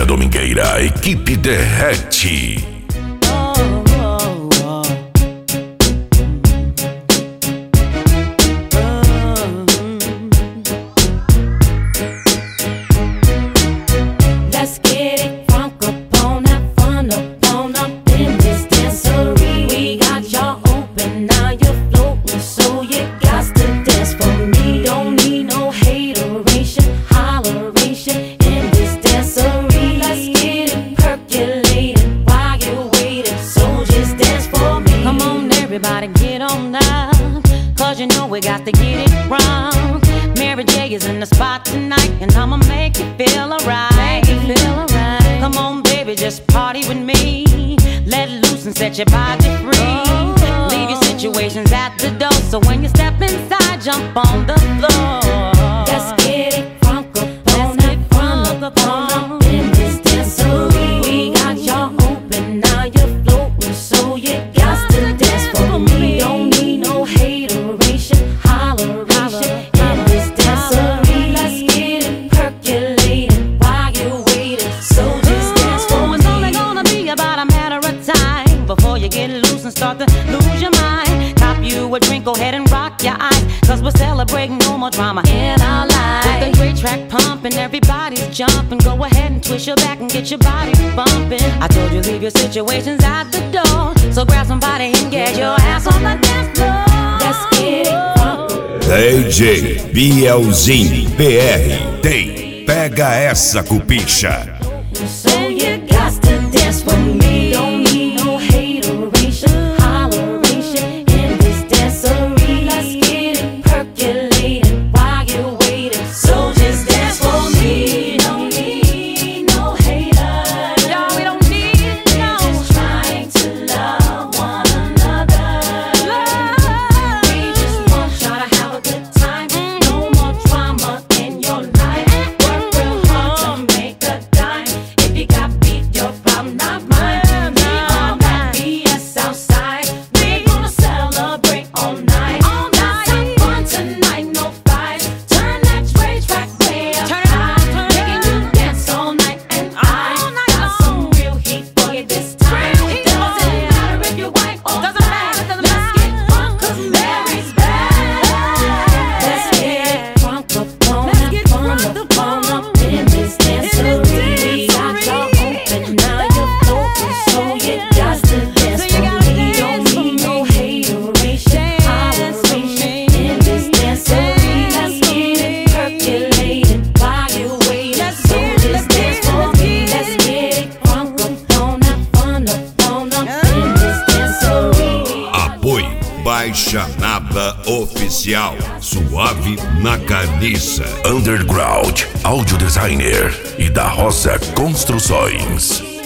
domingueira, equipe derrete. Everybody get on up, cause you know we got to get it wrong. Mary J is in the spot tonight, and I'ma make you feel alright. Come on baby, just party with me. Let loose and set your body free. Leave your situations at the door, so when you step inside, jump on the floor. Let's get it crunk up on in this dancery. We got y'all open, now you're floating, so you got to dance for me. Don't need no hateration, holleration in this dancery. Let's get it percolating while you're waiting, so just dance for me. It's only gonna be about a matter of time before you get loose and start to lose your mind. Cop you a drink, go ahead and rock your eyes, cause we're celebrating no more drama in our lives. With a great track pumping, everybody's jumping. Go ahead and twist your back and get your body bumping. I told you leave your situations at the door, so grab somebody and get your ass on the dance floor. Let's get it DJ Bielzinho PR tem Pega Essa Cupicha. So you got to dance for me. Don't need no hateration, holleration in this dancery. Let's get it percolating while you're waiting, so just dance for me. Don't need no haters, No, we don't need no. we're just trying to love one another. We just want y'all to have a good time. No more drama in your life. Work real hard to make a dime. If you got beef, your problem, not mine. We on that BS outside. We gonna celebrate all night. Let's have fun tonight, no fights. Turn that track way up high. Making you dance all night, and I got some real heat for you this time. Doesn't matter if you're white or black. Let's get drunk 'cause Mary's back. Let's get drunk up on up in this dancery. We got y'all open, now you're floating, so you got to dance for me. Don't need no hateration, holleration in this dancery. Let's get it percolating while you're waiting, so just dance for me. Let's get it crunk up on up in this dancery. Apoio Baixa Nada Oficial. Suave na carniça. Underground Audio Designer e da Roça Construções.